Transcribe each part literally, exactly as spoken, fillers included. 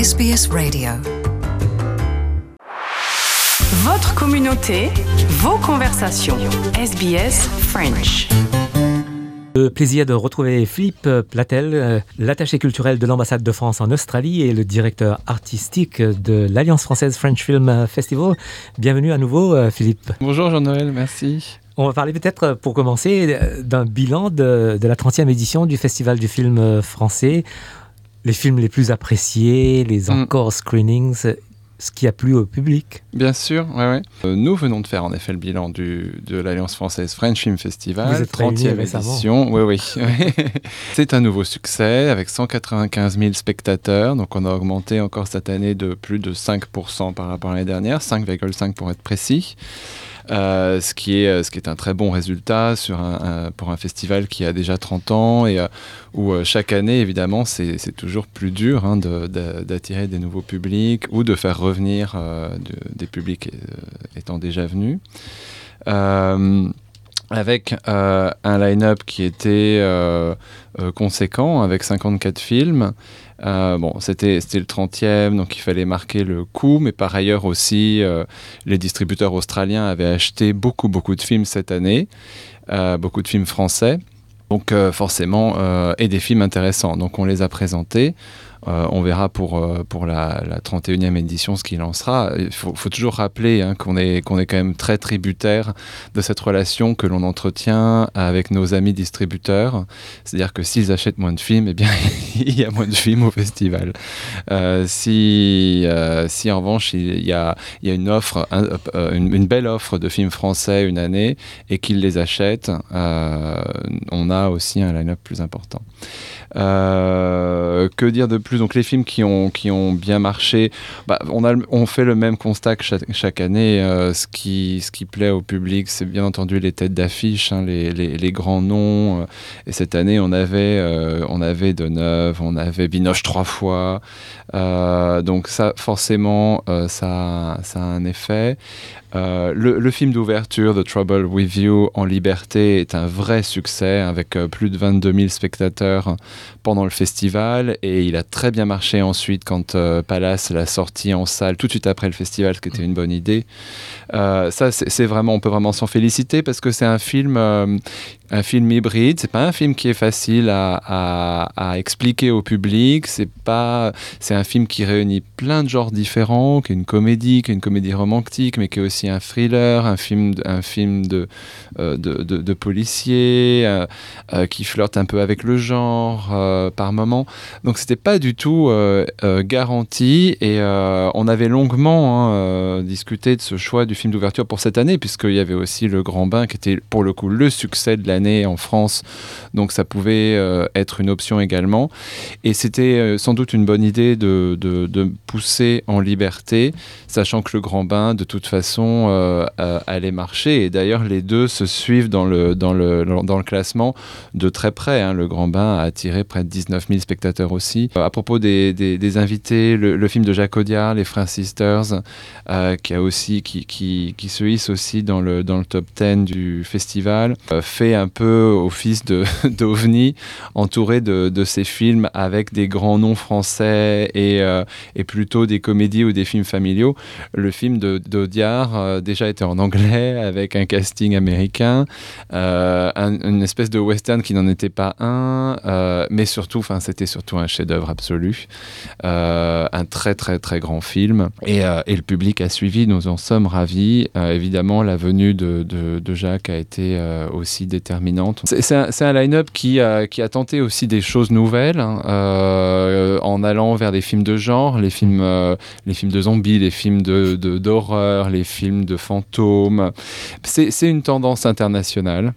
S B S Radio. Votre communauté, vos conversations. S B S French. Le plaisir de retrouver Philippe Platel, l'attaché culturel de l'ambassade de France en Australie et le directeur artistique de l'Alliance française French Film Festival. Bienvenue à nouveau, Philippe. Bonjour Jean-Noël, merci. On va parler peut-être, pour commencer, d'un bilan de, de la trentième édition du Festival du film français. Les films les plus appréciés, les encore mmh. screenings, ce qui a plu au public. Bien sûr, ouais, ouais. Euh, nous venons de faire en effet le bilan du, de l'Alliance française French Film Festival. Vous êtes trentième édition. Oui, oui. C'est un nouveau succès avec cent quatre-vingt-quinze mille spectateurs. Donc on a augmenté encore cette année de plus de cinq pour cent par rapport à l'année dernière, cinq virgule cinq pour être précis. Euh, ce, qui est, ce qui est un très bon résultat sur un, un, pour un festival qui a déjà trente ans et euh, où euh, chaque année, évidemment, c'est, c'est toujours plus dur hein, de, de, d'attirer des nouveaux publics ou de faire revenir euh, de, des publics euh, étant déjà venus. Euh, avec euh, un line-up qui était euh, euh, conséquent, avec cinquante-quatre films. Euh, bon, c'était, c'était le trentième, donc il fallait marquer le coup, mais par ailleurs aussi, euh, les distributeurs australiens avaient acheté beaucoup, beaucoup de films cette année, euh, beaucoup de films français, donc euh, forcément, euh, et des films intéressants. Donc on les a présentés. Euh, on verra pour, euh, pour la, la trente et unième édition ce qu'il en sera. Il faut, faut toujours rappeler hein, qu'on est, qu'on est quand même très tributaire de cette relation que l'on entretient avec nos amis distributeurs. C'est-à-dire que s'ils achètent moins de films, eh bien, il y a moins de films au festival. Euh, si, euh, si en revanche, il y a, il y a une, offre, un, une, une belle offre de films français une année et qu'ils les achètent, euh, on a aussi un line-up plus important. Euh, que dire de plus? Donc les films qui ont, qui ont bien marché, bah, on, a, on fait le même constat que chaque, chaque année. Euh, ce, qui, ce qui plaît au public, c'est bien entendu les têtes d'affiche, hein, les, les, les grands noms. Euh, et cette année, on avait, euh, on avait Deneuve, on avait Binoche trois fois. Euh, donc ça, forcément, euh, ça, ça a un effet. Euh, le, le film d'ouverture, The Trouble with You, en liberté, est un vrai succès avec euh, plus de vingt-deux mille spectateurs pendant le festival et il a très bien marché ensuite quand euh, Palace l'a sorti en salle tout de suite après le festival, ce qui était une bonne idée. Euh, ça, c'est, c'est vraiment, on peut vraiment s'en féliciter parce que c'est un film, euh, un film hybride. C'est pas un film qui est facile à, à, à expliquer au public. C'est pas, c'est un film qui réunit plein de genres différents, qui est une comédie, qui est une comédie romantique, mais qui est aussi un thriller, un film, un film de, euh, de, de, de policier, euh, euh, qui flirte un peu avec le genre euh, par moment. Donc c'était pas du tout euh, euh, garanti et euh, on avait longuement hein, euh, discuté de ce choix du film d'ouverture pour cette année, puisqu'il y avait aussi Le Grand Bain qui était pour le coup le succès de l'année en France, donc ça pouvait euh, être une option également. Et c'était euh, sans doute une bonne idée de, de, de pousser en liberté, sachant que Le Grand Bain, de toute façon, euh, euh, allait marcher. Et d'ailleurs, les deux se suivent dans le, dans le, dans le classement de très près. Hein. Le Grand Bain a attiré près de dix-neuf mille spectateurs aussi. Euh, à propos des, des, des invités, le, le film de Jacques Audiard, Les Frères Sisters, euh, qui a aussi qui, qui Qui, qui se hisse aussi dans le, dans le top dix du festival, euh, fait un peu office de, d'ovni, entouré de, de ces films avec des grands noms français et, euh, et plutôt des comédies ou des films familiaux. Le film de, d'Audiard euh, déjà était en anglais avec un casting américain, euh, un, une espèce de western qui n'en était pas un, euh, mais surtout, c'était surtout un chef-d'œuvre absolu, euh, un très très très grand film et, euh, et le public a suivi, nous en sommes ravis. Euh, évidemment, la venue de, de, de Jacques a été euh, aussi déterminante. C'est, c'est, un, c'est un line-up qui a, qui a tenté aussi des choses nouvelles, hein, euh, en allant vers des films de genre, les films, euh, les films de zombies, les films de, de, d'horreur, les films de fantômes. C'est, c'est une tendance internationale.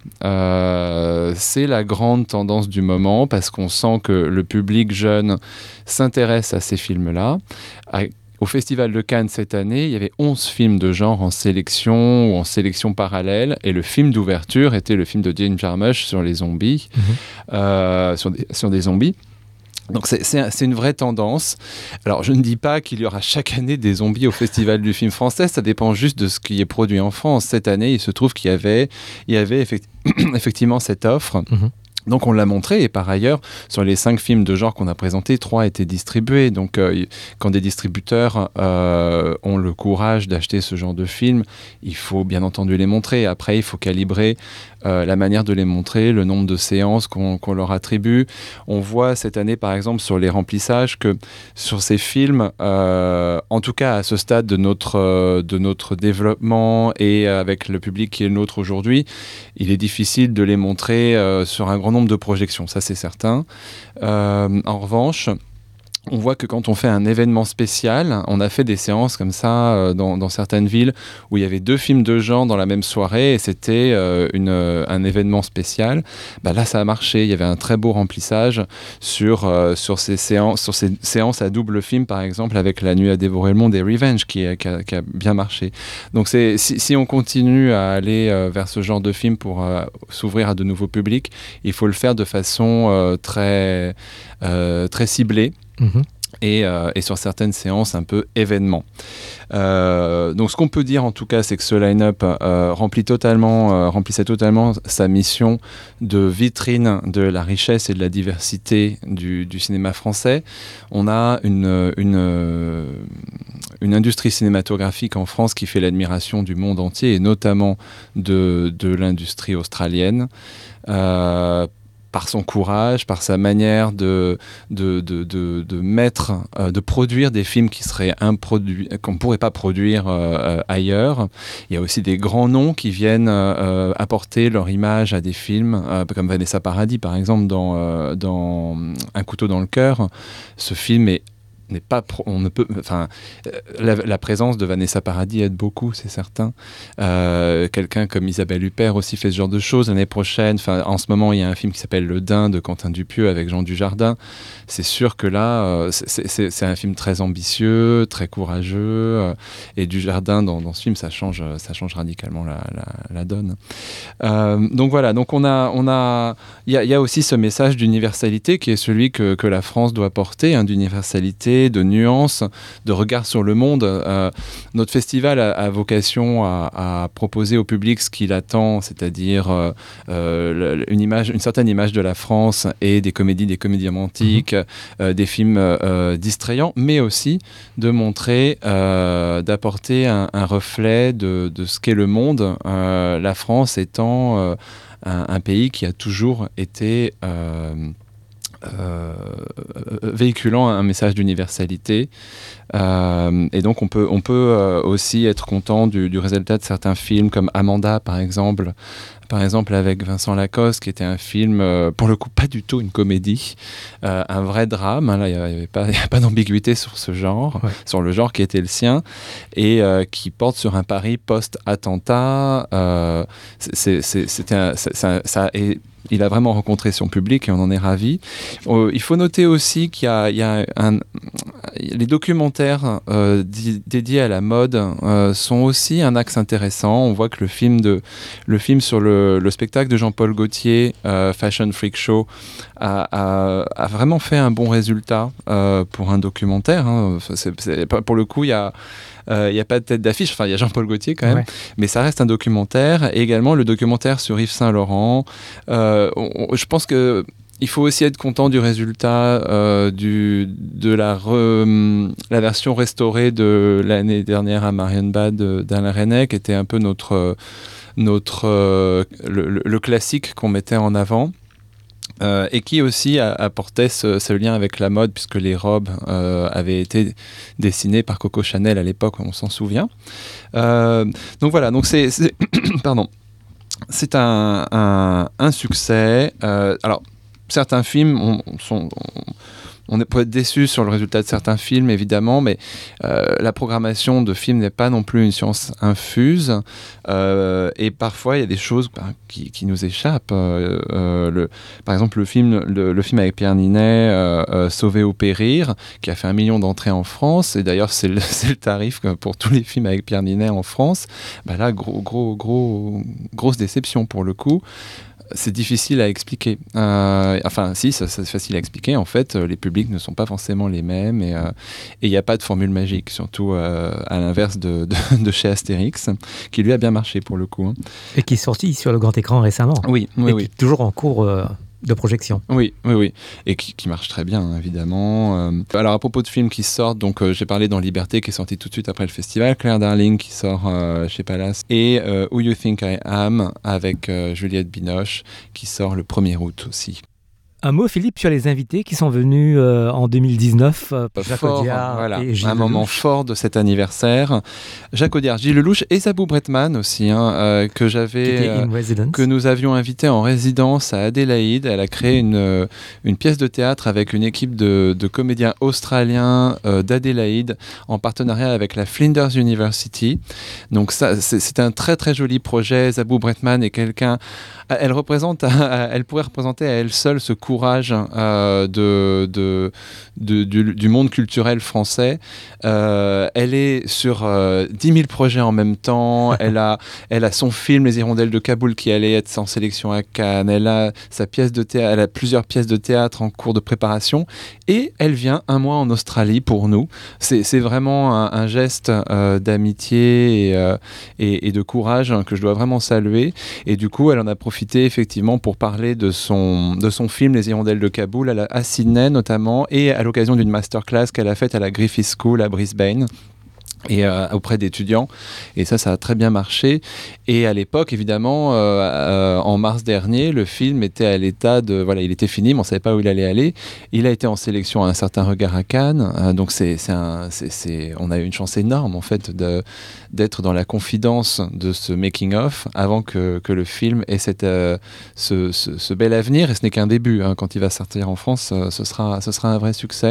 Euh, c'est la grande tendance du moment parce qu'on sent que le public jeune s'intéresse à ces films-là. À, Au Festival de Cannes cette année, il y avait onze films de genre en sélection ou en sélection parallèle et le film d'ouverture était le film de Jim Jarmusch sur les zombies, mmh. euh, sur, des, sur des zombies. Donc c'est, c'est, c'est une vraie tendance. Alors je ne dis pas qu'il y aura chaque année des zombies au Festival du film français, ça dépend juste de ce qui est produit en France. Cette année, il se trouve qu'il y avait, il y avait effecti- effectivement cette offre. Mmh. Donc on l'a montré, et par ailleurs, sur les cinq films de genre qu'on a présentés, trois étaient distribués. Donc euh, quand des distributeurs euh, ont le courage d'acheter ce genre de films, il faut bien entendu les montrer. Après, il faut calibrer euh, la manière de les montrer, le nombre de séances qu'on, qu'on leur attribue. On voit cette année, par exemple, sur les remplissages, que sur ces films, euh, en tout cas à ce stade de notre, euh, de notre développement et avec le public qui est le nôtre aujourd'hui, il est difficile de les montrer euh, sur un grand nombre de projections, ça c'est certain. Euh, en revanche, on voit que quand on fait un événement spécial, on a fait des séances comme ça euh, dans, dans certaines villes où il y avait deux films de genre dans la même soirée et c'était euh, une, euh, un événement spécial. Bah là, ça a marché. Il y avait un très beau remplissage sur, euh, sur, ces, séances, sur ces séances à double film, par exemple, avec La Nuit à dévorer le monde et Revenge, qui, qui, a, qui a bien marché. Donc c'est, si, si on continue à aller euh, vers ce genre de film pour euh, s'ouvrir à de nouveaux publics, il faut le faire de façon euh, très, euh, très ciblée. Mmh. Et, euh, et sur certaines séances un peu événements. Euh, donc ce qu'on peut dire en tout cas, c'est que ce line-up euh, remplit totalement, euh, remplissait totalement sa mission de vitrine de la richesse et de la diversité du, du cinéma français. On a une, une, une industrie cinématographique en France qui fait l'admiration du monde entier et notamment de, de l'industrie australienne. Euh, par son courage, par sa manière de, de, de, de, de mettre, euh, de produire des films qui seraient improduits, qu'on ne pourrait pas produire euh, ailleurs. Il y a aussi des grands noms qui viennent euh, apporter leur image à des films, euh, comme Vanessa Paradis, par exemple, dans, euh, dans Un couteau dans le cœur. Ce film est n'est pas pro- on ne peut enfin la, la présence de Vanessa Paradis aide beaucoup, c'est certain. Euh, quelqu'un comme Isabelle Huppert aussi fait ce genre de choses. L'année prochaine, enfin en ce moment il y a un film qui s'appelle Le Dain de Quentin Dupieux avec Jean Dujardin. C'est sûr que là euh, c'est, c'est, c'est un film très ambitieux, très courageux, euh, et Dujardin dans, dans ce film ça change ça change radicalement la, la, la donne. Euh, donc voilà, donc on a on a il y a, y a aussi ce message d'universalité qui est celui que, que la France doit porter, hein, d'universalité, de nuances, de regard sur le monde. Euh, notre festival a, a vocation à, à proposer au public ce qu'il attend, c'est-à-dire euh, euh, une, image, une certaine image de la France et des comédies, des comédies romantiques, mmh. euh, des films euh, distrayants, mais aussi de montrer, euh, d'apporter un, un reflet de, de ce qu'est le monde, euh, la France étant euh, un, un pays qui a toujours été... Euh, Euh, véhiculant un message d'universalité, euh, et donc on peut, on peut euh, aussi être content du, du résultat de certains films comme Amanda par exemple, par exemple avec Vincent Lacoste, qui était un film euh, pour le coup pas du tout une comédie, euh, un vrai drame, hein, là il n'y avait pas, y a pas d'ambiguïté sur ce genre, ouais. sur le genre qui était le sien, et euh, qui porte sur un Paris post-attentat. euh, c'est, c'est, c'était un, ça, ça, ça est Il a vraiment rencontré son public et on en est ravis. Euh, il faut noter aussi qu'il y a, il y a un, les documentaires euh, d- dédiés à la mode euh, sont aussi un axe intéressant. On voit que le film, de, le film sur le, le spectacle de Jean-Paul Gaultier, euh, Fashion Freak Show, a, a, a vraiment fait un bon résultat euh, pour un documentaire. Hein. C'est, c'est, pour le coup, il y a... Il euh, n'y a pas de tête d'affiche, enfin il y a Jean-Paul Gaultier quand même, ouais. mais ça reste un documentaire. Et également le documentaire sur Yves Saint-Laurent. Euh, on, je pense que il faut aussi être content du résultat euh, du, de la, re, la version restaurée de l'année dernière à Marienbad d'Alain Resnais, qui était un peu notre, notre, euh, le, le classique qu'on mettait en avant. Euh, et qui aussi a, apportait ce, ce lien avec la mode, puisque les robes euh, avaient été dessinées par Coco Chanel à l'époque, on s'en souvient. Euh, donc voilà, donc c'est, c'est, pardon, c'est un, un, un succès. Euh, alors, certains films on, sont... On, On peut être déçu sur le résultat de certains films, évidemment, mais euh, la programmation de films n'est pas non plus une science infuse. Euh, et parfois, il y a des choses bah, qui, qui nous échappent. Euh, euh, le, par exemple, le film, le, le film avec Pierre Ninet, euh, euh, Sauver ou périr, qui a fait un million d'entrées en France. Et d'ailleurs, c'est le, c'est le tarif pour tous les films avec Pierre Ninet en France. Bah là, gros, gros, gros, grosse déception pour le coup. C'est difficile à expliquer. Euh, enfin, si, ça, c'est facile à expliquer. En fait, les publics ne sont pas forcément les mêmes et il euh, n'y a pas de formule magique, surtout euh, à l'inverse de, de, de chez Astérix, qui lui a bien marché pour le coup. Hein. Et qui est sorti sur le grand écran récemment. Oui, oui, et oui. Qui est toujours en cours euh, de projection. Oui, oui, oui, et qui, qui marche très bien, évidemment. Euh, alors, à propos de films qui sortent, donc euh, j'ai parlé dans Liberté, qui est sorti tout de suite après le festival, Claire Darling, qui sort euh, chez Palace, et euh, Who You Think I Am, avec euh, Juliette Binoche, qui sort le premier août aussi. Un mot, Philippe, sur les invités qui sont venus euh, en deux mille dix-neuf, euh, Jacques fort, Audiard voilà, et Gilles un Lelouch. moment fort de cet anniversaire. Jacques Audiard, Gilles Lelouch et Zabou Bretman aussi, hein, euh, que j'avais, euh, que nous avions invité en résidence à Adélaïde. Elle a créé une, une pièce de théâtre avec une équipe de, de comédiens australiens euh, d'Adélaïde en partenariat avec la Flinders University. Donc ça, c'est, c'est un très très joli projet. Zabou Bretman est quelqu'un... Elle représente, elle pourrait représenter à elle seule ce courage euh, de, de, de, du, du monde culturel français. Euh, elle est sur euh, dix mille projets en même temps. Elle a, elle a son film Les Hirondelles de Kaboul qui allait être en sélection à Cannes. Elle a sa pièce de théâtre, elle a plusieurs pièces de théâtre en cours de préparation. Et elle vient un mois en Australie pour nous. C'est, c'est vraiment un, un geste euh, d'amitié et, euh, et, et de courage hein, que je dois vraiment saluer. Et du coup, elle en a profité effectivement pour parler de son, de son film Les Hirondelles de Kaboul à, la, à Sydney notamment, et à l'occasion d'une masterclass qu'elle a faite à la Griffith School à Brisbane. Et euh, auprès d'étudiants, et ça, ça a très bien marché. Et à l'époque, évidemment, euh, euh, en mars dernier, le film était à l'état de, voilà, il était fini, mais on ne savait pas où il allait aller. Il a été en sélection à Un certain regard à Cannes, euh, donc c'est, c'est un, c'est, c'est, on a eu une chance énorme en fait de, d'être dans la confidence de ce making of avant que, que le film ait cette, euh, ce, ce, ce bel avenir. Et ce n'est qu'un début. Hein, quand il va sortir en France, euh, ce sera, ce sera un vrai succès.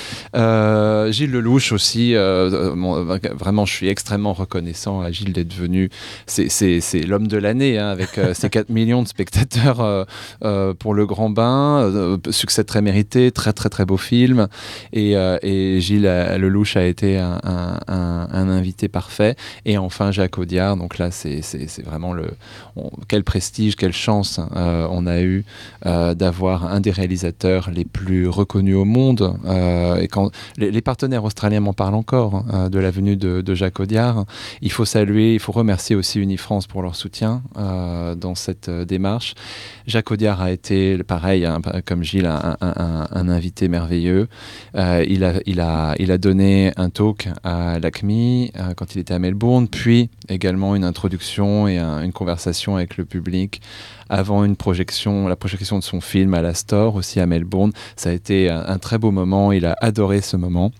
Euh, Gilles Lelouch aussi. Euh, mon, Vraiment, je suis extrêmement reconnaissant à Gilles d'être venu. C'est, c'est, c'est l'homme de l'année, hein, avec euh, ses quatre millions de spectateurs euh, euh, pour Le Grand Bain. Euh, succès très mérité, très très très beau film. Et, euh, et Gilles Lelouch a été un, un, un, un invité parfait. Et enfin, Jacques Audiard. Donc là, c'est, c'est, c'est vraiment le... On, quel prestige, quelle chance euh, on a eu euh, d'avoir un des réalisateurs les plus reconnus au monde. Euh, et quand les, les partenaires australiens m'en parlent encore, hein, de la venue de, de Jacques Audiard. Il faut saluer, il faut remercier aussi Unifrance pour leur soutien euh, dans cette euh, démarche. Jacques Audiard a été, pareil, hein, comme Gilles, un, un, un, un invité merveilleux. Euh, il, a, il, a, il a donné un talk à l'A C M I euh, quand il était à Melbourne, puis également une introduction et un, une conversation avec le public avant une projection, la projection de son film à l'Astor, aussi à Melbourne. Ça a été un, un très beau moment, il a adoré ce moment.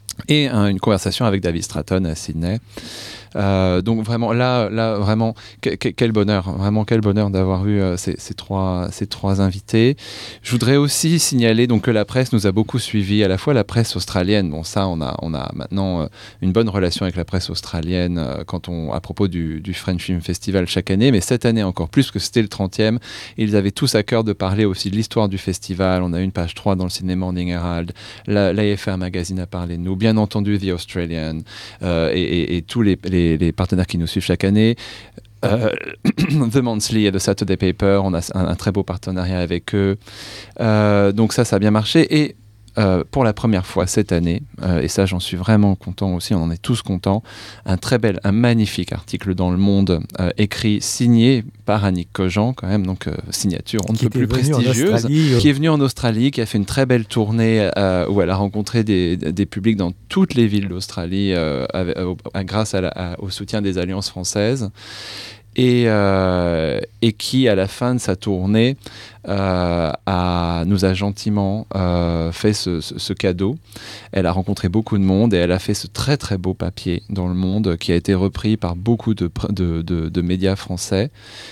Et hein, une conversation avec David Stratton à Sydney. Euh, donc vraiment là, là vraiment que, que, quel bonheur, vraiment quel bonheur d'avoir eu euh, ces, ces trois ces trois invités. Je voudrais aussi signaler donc que la presse nous a beaucoup suivis, à la fois la presse australienne. Bon ça on a on a maintenant euh, une bonne relation avec la presse australienne euh, quand on à propos du, du French Film Festival chaque année, mais cette année encore plus parce que c'était le trentième. Ils avaient tous à cœur de parler aussi de l'histoire du festival. On a une page trois dans le Sydney Morning Herald. La, l'A F R Magazine a parlé de nous, bien entendu The Australian euh, et, et, et tous les, les Les, les partenaires qui nous suivent chaque année. Euh, The Monthly et The Saturday Paper, on a un, un très beau partenariat avec eux. Euh, donc ça, ça a bien marché. Et euh, pour la première fois cette année, euh, et ça j'en suis vraiment content aussi, on en est tous contents, un très bel, un magnifique article dans Le Monde, euh, écrit, signé par Annick Cogent quand même, donc euh, signature on ne peut plus prestigieuse, euh... qui est venue en Australie, qui a fait une très belle tournée euh, où elle a rencontré des, des publics dans toutes les villes d'Australie euh, avec, euh, grâce à la, à, au soutien des alliances françaises. Et, euh, et qui, à la fin de sa tournée, euh, a, nous a gentiment euh, fait ce, ce, ce cadeau. Elle a rencontré beaucoup de monde et elle a fait ce très très beau papier dans Le Monde qui a été repris par beaucoup de, de, de, de médias français.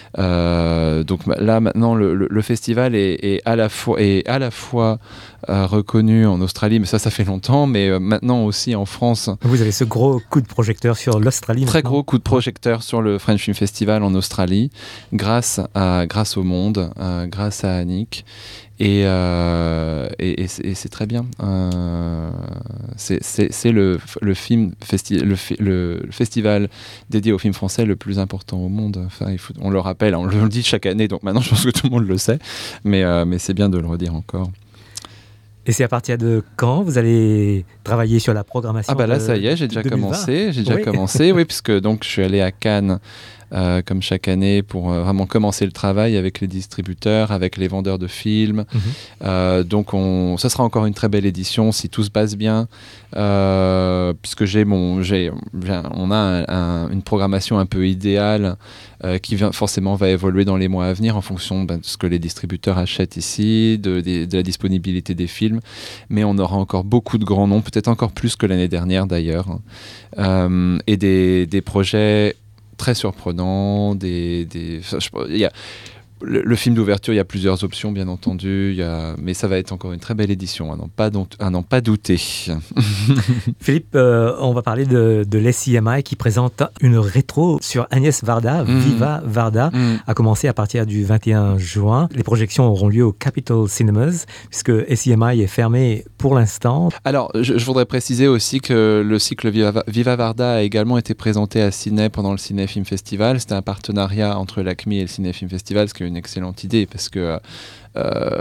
Euh, donc là, maintenant, le, le, le festival est, est à la fois, est à la fois euh, reconnu en Australie, mais ça, ça fait longtemps, mais euh, maintenant aussi en France. Vous avez ce gros coup de projecteur sur l'Australie. Très maintenant. gros coup de projecteur sur le French Film Festival en Australie, grâce, à, grâce au Monde, euh, grâce à Annick. Et, euh, et, et, c'est, et c'est très bien. Euh, c'est, c'est, c'est le, le, film festi- le, le, le festival dédié au film français le plus important au monde. Enfin, il faut, on le rappelle, on le dit chaque année, donc maintenant je pense que tout le monde le sait, mais, euh, mais c'est bien de le redire encore. Et c'est à partir de quand vous allez travailler sur la programmation? Ah bah là, de, ça y est, j'ai déjà deux mille vingt. commencé. J'ai déjà oui. commencé, oui, puisque donc je suis allé à Cannes. Euh, comme chaque année, pour euh, vraiment commencer le travail avec les distributeurs, avec les vendeurs de films. Mm-hmm. Euh, donc, on, ça sera encore une très belle édition si tout se passe bien, euh, puisque j'ai mon, j'ai, j'ai, on a un, un, une programmation un peu idéale euh, qui vient, forcément va évoluer dans les mois à venir en fonction ben, de ce que les distributeurs achètent ici, de, de, de la disponibilité des films. Mais on aura encore beaucoup de grands noms, peut-être encore plus que l'année dernière d'ailleurs, euh, et des, des projets très surprenant, des, des, je, il y a, le, le film d'ouverture, il y a plusieurs options, bien entendu, il y a, mais ça va être encore une très belle édition, à n'en pas, à n'en pas douter. Philippe, euh, on va parler de, de l'S C M I qui présente une rétro sur Agnès Varda, mmh. Viva Varda, mmh. a commencé à partir du vingt et un juin. Les projections auront lieu au Capitol Cinemas, puisque S C M I est fermé pour l'instant. Alors, je, je voudrais préciser aussi que le cycle Viva, Viva Varda a également été présenté à Ciné pendant le Ciné Film Festival. C'était un partenariat entre l'A C M I et le Ciné Film Festival, ce qui est une excellente idée, parce que euh,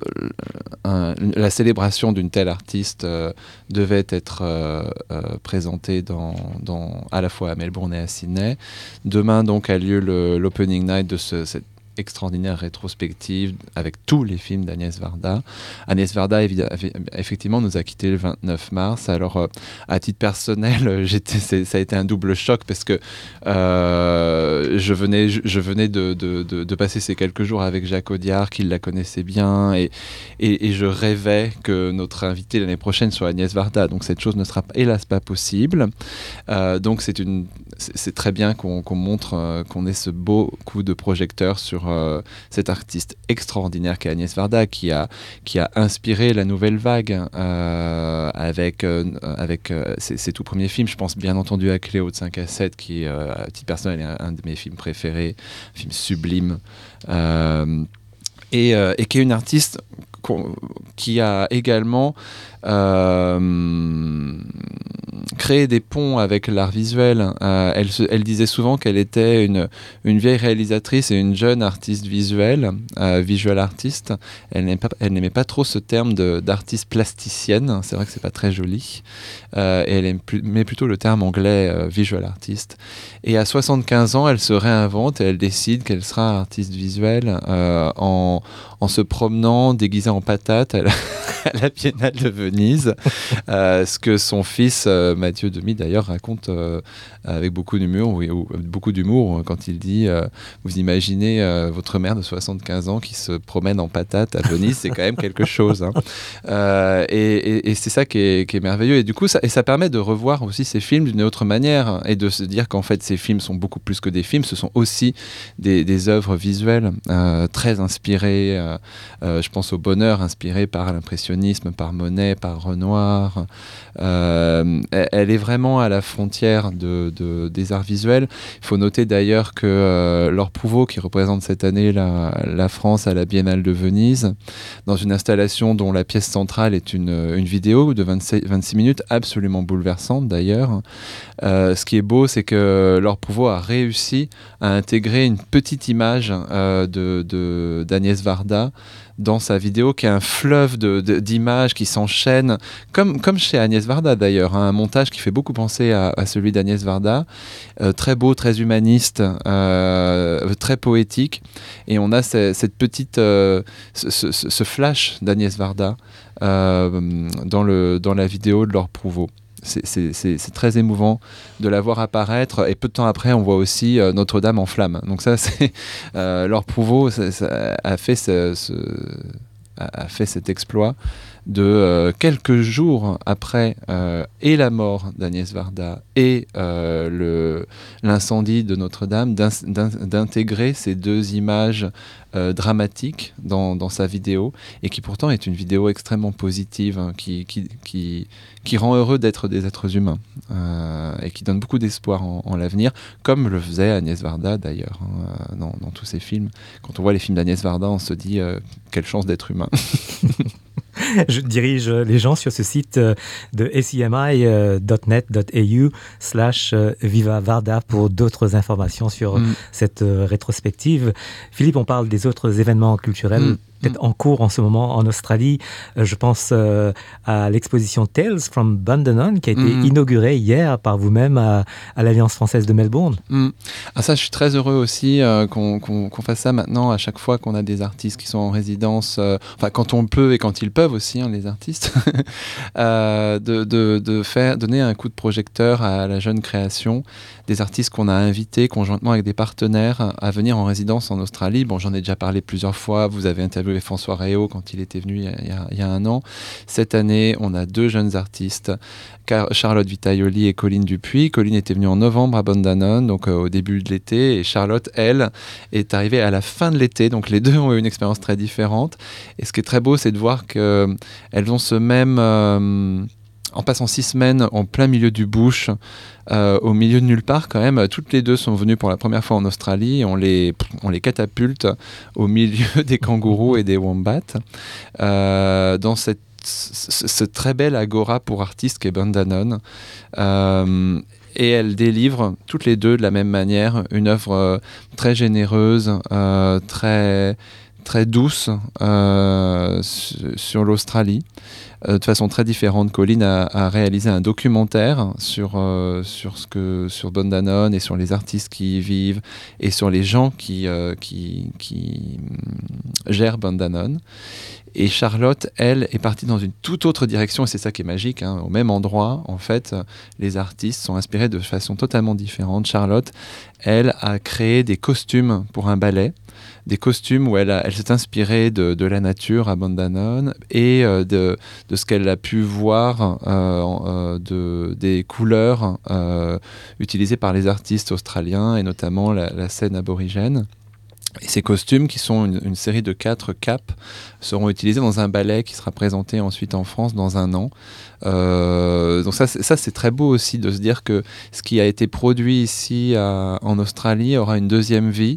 un, la célébration d'une telle artiste euh, devait être euh, euh, présentée dans, dans, à la fois à Melbourne et à Sydney. Demain, donc, a lieu le, l'opening night de ce, cette extraordinaire rétrospective avec tous les films d'Agnès Varda. Agnès Varda, effectivement, nous a quittés le vingt-neuf mars. Alors, euh, à titre personnel, j'étais, c'est, ça a été un double choc parce que euh, je venais, je, je venais de, de, de, de passer ces quelques jours avec Jacques Audiard, qui la connaissait bien, et, et, et je rêvais que notre invité l'année prochaine soit Agnès Varda. Donc, cette chose ne sera hélas pas possible. Euh, donc, c'est, une, c'est, c'est très bien qu'on, qu'on montre, euh, qu'on ait ce beau coup de projecteur sur Euh, cette artiste extraordinaire qu'est Agnès Varda, qui a, qui a inspiré la nouvelle vague euh, avec, euh, avec euh, ses, ses tout premiers films. Je pense bien entendu à Cléo de cinq à sept, qui, euh, à titre personnel, est un, un de mes films préférés, un film sublime. Euh, et, euh, et qui est une artiste qui a également euh, créé des ponts avec l'art visuel. Euh, elle, elle disait souvent qu'elle était une, une vieille réalisatrice et une jeune artiste visuelle, euh, visual artiste. Elle n'aimait pas, elle n'aimait pas trop ce terme de, d'artiste plasticienne. C'est vrai que c'est pas très joli. Euh, et elle aimait plutôt le terme anglais euh, visual artist. Et à soixante-quinze ans, elle se réinvente et elle décide qu'elle sera artiste visuelle euh, en, en se promenant déguisée en patate à la, à la Biennale de Venise, euh, ce que son fils euh, Mathieu Demy d'ailleurs raconte euh, avec beaucoup d'humour, ou, ou, beaucoup d'humour quand il dit euh, vous imaginez euh, votre mère de soixante-quinze ans qui se promène en patate à Venise, c'est quand même quelque chose. Hein. Euh, et, et, et c'est ça qui est, qui est merveilleux. Et du coup, ça, et ça permet de revoir aussi ces films d'une autre manière et de se dire qu'en fait, ces films sont beaucoup plus que des films, ce sont aussi des, des œuvres visuelles euh, très inspirées. Euh, euh, je pense au Bonheur, inspiré par l'impressionnisme, par Monet, par Renoir. Euh, elle est vraiment à la frontière de, de, des arts visuels. Il faut noter d'ailleurs que euh, Laure Prouveau, qui représente cette année la, la France à la Biennale de Venise, dans une installation dont la pièce centrale est une, une vidéo de vingt-six, vingt-six minutes, absolument bouleversante d'ailleurs. Euh, ce qui est beau, c'est que Laure Prouveau a réussi à intégrer une petite image euh, de, de, d'Agnès Varda dans sa vidéo, qui est un fleuve de, de, d'images qui s'enchaînent, comme, comme chez Agnès Varda d'ailleurs, hein, un montage qui fait beaucoup penser à, à celui d'Agnès Varda, euh, très beau, très humaniste, euh, très poétique, et on a ce, cette petite, euh, ce, ce, ce flash d'Agnès Varda euh, dans, le, dans la vidéo de Laure Prouveau. C'est, c'est, c'est, c'est très émouvant de la voir apparaître, et peu de temps après on voit aussi euh, Notre-Dame en flammes. Donc ça, c'est euh, Laure Prouveau ça, ça a fait ce, ce, a fait cet exploit de euh, quelques jours après euh, et la mort d'Agnès Varda et euh, le, l'incendie de Notre-Dame, d'in, d'in, d'intégrer ces deux images euh, dramatiques dans, dans sa vidéo, et qui pourtant est une vidéo extrêmement positive, hein, qui, qui, qui, qui rend heureux d'être des êtres humains euh, et qui donne beaucoup d'espoir en, en l'avenir, comme le faisait Agnès Varda d'ailleurs, hein, dans, dans tous ses films. Quand on voit les films d'Agnès Varda, on se dit euh, quelle chance d'être humain. Je dirige les gens sur ce site de s c m i dot net dot a u slash Viva Varda pour d'autres informations sur mm. cette rétrospective. Philippe, on parle des autres événements culturels. Mm. peut-être en cours en ce moment en Australie. Euh, je pense euh, à l'exposition Tales from Bundanon qui a été mmh. inaugurée hier par vous-même à, à l'Alliance française de Melbourne. Mmh. Ah, ça, je suis très heureux aussi euh, qu'on, qu'on, qu'on fasse ça maintenant à chaque fois qu'on a des artistes qui sont en résidence, euh, enfin quand on peut et quand ils peuvent aussi, hein, les artistes, euh, de, de, de faire, donner un coup de projecteur à la jeune création, des artistes qu'on a invités conjointement avec des partenaires à venir en résidence en Australie. Bon, j'en ai déjà parlé plusieurs fois, vous avez interviewé François Réau quand il était venu il y, a, il, y a, il y a un an. Cette année, on a deux jeunes artistes, Charlotte Vitaioli et Colline Dupuis. Colline était venue en novembre à Bundanon, donc euh, au début de l'été, et Charlotte, elle, est arrivée à la fin de l'été, donc les deux ont eu une expérience très différente. Et ce qui est très beau, c'est de voir qu'elles ont ce même... Euh, en passant six semaines en plein milieu du bush, euh, au milieu de nulle part quand même, toutes les deux sont venues pour la première fois en Australie, on les, on les catapulte au milieu des kangourous et des wombats, euh, dans cette, ce, ce très bel agora pour artistes qu'est Bundanon. Euh, et elles délivrent toutes les deux de la même manière une œuvre euh, très généreuse, euh, très... très douce euh, sur l'Australie. Euh, de façon très différente, Colline a, a réalisé un documentaire sur, euh, sur, ce que, sur Bundanon et sur les artistes qui y vivent et sur les gens qui, euh, qui, qui gèrent Bundanon. Et Charlotte, elle, est partie dans une toute autre direction, et c'est ça qui est magique, hein. Au même endroit, en fait, les artistes sont inspirés de façon totalement différente. Charlotte, elle, a créé des costumes pour un ballet, des costumes où elle, a, elle s'est inspirée de, de la nature à Bundanon et euh, de, de ce qu'elle a pu voir euh, euh, de, des couleurs euh, utilisées par les artistes australiens, et notamment la, la scène aborigène. Et ces costumes, qui sont une, une série de quatre capes, seront utilisés dans un ballet qui sera présenté ensuite en France dans un an. Euh, donc ça c'est, ça, c'est très beau aussi de se dire que ce qui a été produit ici à, en Australie aura une deuxième vie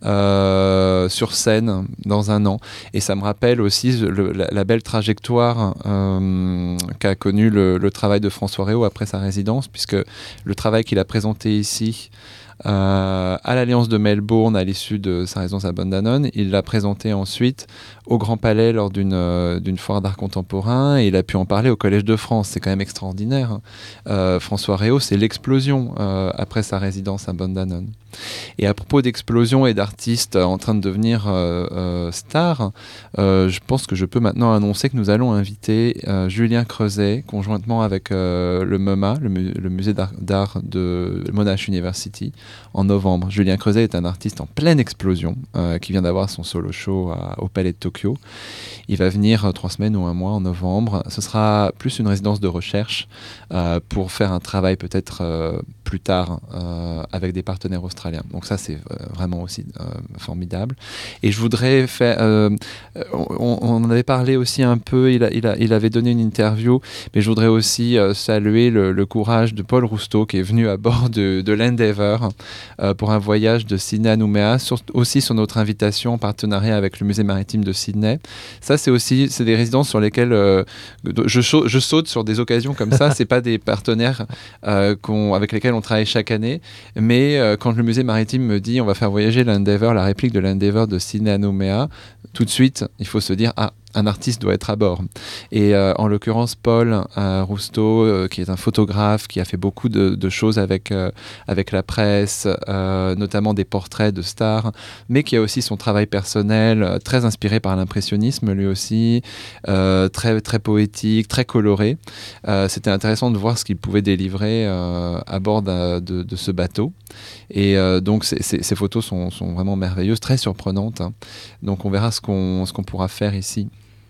euh, sur scène dans un an. Et ça me rappelle aussi le, la, la belle trajectoire euh, qu'a connue le, le travail de François Réau après sa résidence, puisque le travail qu'il a présenté ici Euh, à l'Alliance de Melbourne à l'issue de sa résidence à Bundanon, il l'a présenté ensuite au Grand Palais lors d'une, euh, d'une foire d'art contemporain, et il a pu en parler au Collège de France. C'est quand même extraordinaire, hein. Euh, François Réau, c'est l'explosion euh, après sa résidence à Bundanon. Et à propos d'explosion et d'artistes en train de devenir euh, euh, stars, euh, je pense que je peux maintenant annoncer que nous allons inviter euh, Julien Creuset, conjointement avec euh, le M E M A, le, mu- le musée d'art, d'art de Monash University, en novembre. Julien Creuset est un artiste en pleine explosion euh, qui vient d'avoir son solo show à, au Palais de Tokyo. Il va venir euh, trois semaines ou un mois en novembre. Ce sera plus une résidence de recherche euh, pour faire un travail peut-être euh, plus tard euh, avec des partenaires australiens. Donc ça, c'est euh, vraiment aussi euh, formidable. Et je voudrais faire... Euh, on, on en avait parlé aussi un peu, il, a, il, a, il avait donné une interview, mais je voudrais aussi euh, saluer le, le courage de Paul Rousteau, qui est venu à bord de, de l'Endeavour euh, pour un voyage de Sydney à Nouméa, sur, aussi sur notre invitation en partenariat avec le musée maritime de Sydney. Ça, c'est aussi c'est des résidences sur lesquelles euh, je, je saute sur des occasions comme ça. C'est pas des partenaires euh, qu'on, avec lesquels on travaille chaque année, mais euh, quand le musée maritime me dit on va faire voyager l'Endeavour, la réplique de l'Endeavour de Sydney à Nouméa, tout de suite, il faut se dire ah, un artiste doit être à bord. Et euh, en l'occurrence, Paul euh, Rousteau, euh, qui est un photographe, qui a fait beaucoup de, de choses avec, euh, avec la presse, euh, notamment des portraits de stars, mais qui a aussi son travail personnel, euh, très inspiré par l'impressionnisme lui aussi, euh, très, très poétique, très coloré. Euh, c'était intéressant de voir ce qu'il pouvait délivrer euh, à bord de, de, de ce bateau. Et euh, donc, ces, ces, ces photos sont, sont vraiment merveilleuses, très surprenantes, hein. Donc, on verra ce qu'on, ce qu'on pourra faire ici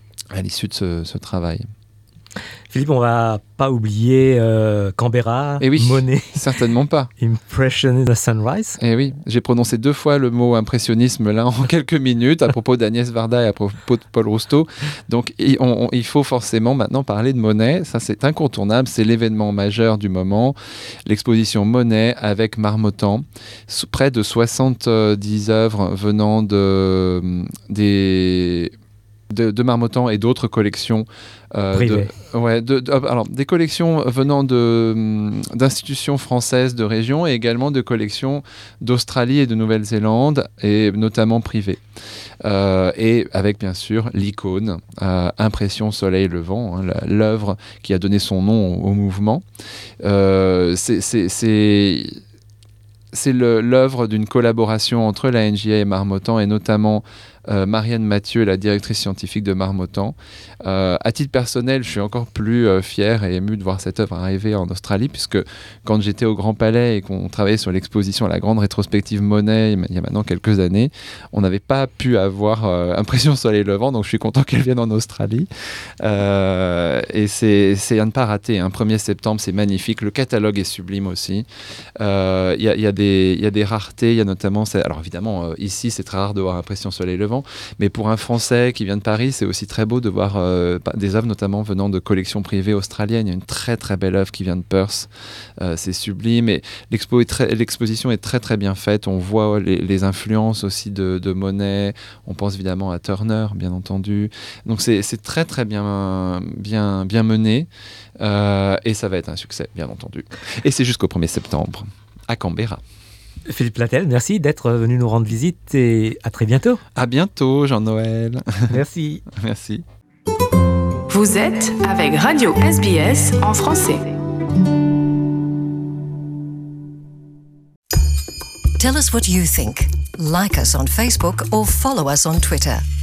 à l'issue de ce, ce travail. Philippe, on va pas oublier euh, Canberra, eh oui, Monet. Certainement pas. Impression in the Sunrise. Eh oui, j'ai prononcé deux fois le mot impressionnisme là en quelques minutes à propos d'Agnès Varda et à propos de Paul Rousteau. Donc il, on, on, il faut forcément maintenant parler de Monet. Ça, c'est incontournable. C'est l'événement majeur du moment. L'exposition Monet avec Marmottan. Près de soixante-dix œuvres venant de, des... de, de Marmottan et d'autres collections. Euh, Privées. De, ouais, de, de, alors, des collections venant de, d'institutions françaises de région et également de collections d'Australie et de Nouvelle-Zélande, et notamment privées. Euh, et avec bien sûr l'icône euh, Impression Soleil Levant, hein, l'œuvre qui a donné son nom au, au mouvement. Euh, c'est, c'est, c'est, c'est le, l'œuvre d'une collaboration entre la N J A et Marmottan, et notamment Euh, Marianne Mathieu, la directrice scientifique de Marmottan. Euh, à titre personnel, je suis encore plus euh, fier et ému de voir cette œuvre arriver en Australie, puisque quand j'étais au Grand Palais et qu'on travaillait sur l'exposition, la grande rétrospective Monet, il y a maintenant quelques années, on n'avait pas pu avoir euh, Impression Soleil Levant, donc je suis content qu'elle vienne en Australie. Euh, et c'est, c'est à ne pas rater, hein. premier septembre, c'est magnifique. Le catalogue est sublime aussi. Il euh, y, y, y a des raretés, il y a notamment... Alors évidemment, euh, ici, c'est très rare de voir Impression Soleil Levant, mais pour un Français qui vient de Paris, c'est aussi très beau de voir euh, des œuvres notamment venant de collections privées australiennes. Il y a une très très belle œuvre qui vient de Perth, euh, c'est sublime, et l'expo est très, l'exposition est très très bien faite. On voit les, les influences aussi de, de Monet, on pense évidemment à Turner bien entendu, donc c'est, c'est très très bien, bien, bien mené, euh, et ça va être un succès bien entendu, et c'est jusqu'au premier septembre à Canberra. Philippe Platel, merci d'être venu nous rendre visite et à très bientôt. À bientôt, Jean-Noël. Merci. Merci. Vous êtes avec Radio S B S en français. Tell us what you think. Like us on Facebook or follow us on Twitter.